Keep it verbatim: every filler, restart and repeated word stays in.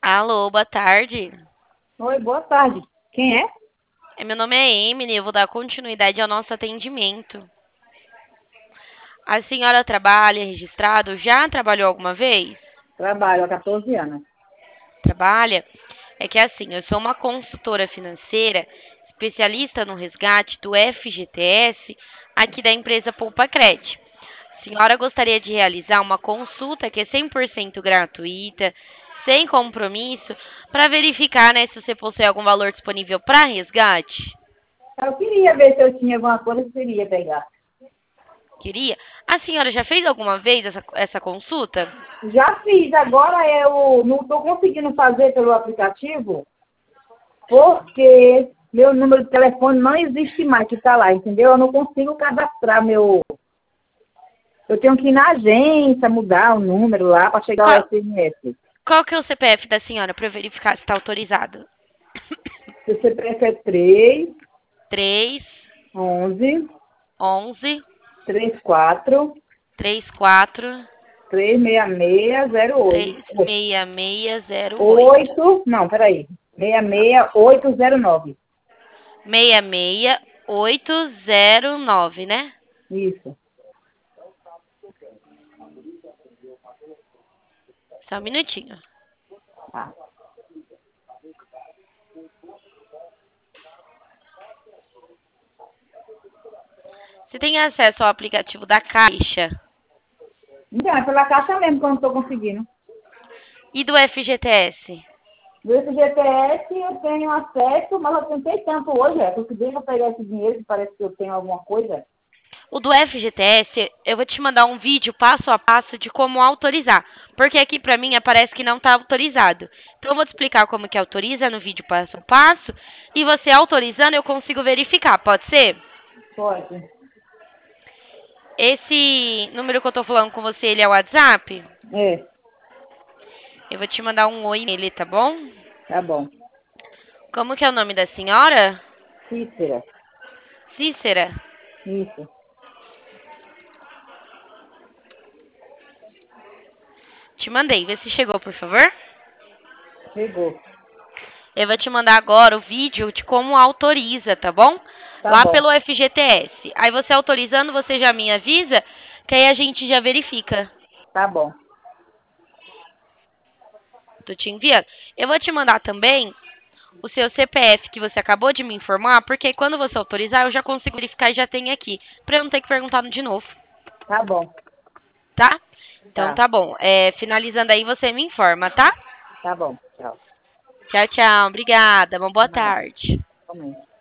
Alô, boa tarde. Oi, boa tarde. Quem é? É, Meu nome é Emily, eu vou dar continuidade ao nosso atendimento. A senhora trabalha registrado? Já trabalhou alguma vez? Trabalho há quatorze anos. Trabalha? É que assim, eu sou uma consultora financeira, especialista no resgate do F G T S aqui da empresa Poupa Cred. A senhora gostaria de realizar uma consulta que é cem por cento gratuita, sem compromisso, para verificar, né, se você possui algum valor disponível para resgate? Eu queria ver se eu tinha alguma coisa que eu queria pegar. Queria? A senhora já fez alguma vez essa, essa consulta? Já fiz, agora eu não estou conseguindo fazer pelo aplicativo porque meu número de telefone não existe mais que está lá, entendeu? Eu não consigo cadastrar meu... Eu tenho que ir na agência, mudar o número lá para chegar o Qual, S M S. qual que é o C P F da senhora para eu verificar se está autorizado? O C P F é três, Três, onze, onze, trinta e quatro, trinta e quatro, trezentos e sessenta e seis, zero oito. três seis seis zero oito. Oito, não, peraí. seis seis oito zero nove. seis seis oito zero nove, né? Isso. Só um minutinho. Tá. Você tem acesso ao aplicativo da Caixa Então, é pela caixa mesmo que eu não estou conseguindo. e do F G T S? Do G P S eu tenho acesso, mas eu tentei tanto hoje, é, porque deixa eu pegar esse dinheiro que parece que eu tenho alguma coisa. O do F G T S, eu vou te mandar um vídeo passo a passo de como autorizar. Porque aqui pra mim aparece que não está autorizado. Então eu vou te explicar como que autoriza no vídeo passo a passo. E você autorizando eu consigo verificar, pode ser? Pode. Esse número que eu tô falando com você, ele é o WhatsApp? É, Eu vou te mandar um oi nele, tá bom? tá bom. Como que é o nome da senhora? Cícera. Cícera. Isso. Te mandei, vê se chegou, por favor. Chegou. Eu vou te mandar agora o vídeo de como autoriza, tá bom? Tá Lá bom. pelo F G T S. Aí você autorizando, você já me avisa, que aí a gente já verifica. Tá bom. Tô te enviando. Eu vou te mandar também o seu C P F que você acabou de me informar, porque quando você autorizar, eu já consigo verificar e já tenho aqui, pra eu não ter que perguntar de novo, Tá bom. tá? Então Tá. tá bom. É, finalizando aí, você me informa, tá? Tá bom. Tchau. Tchau, tchau. Obrigada. Uma boa Nada. tarde. Comente.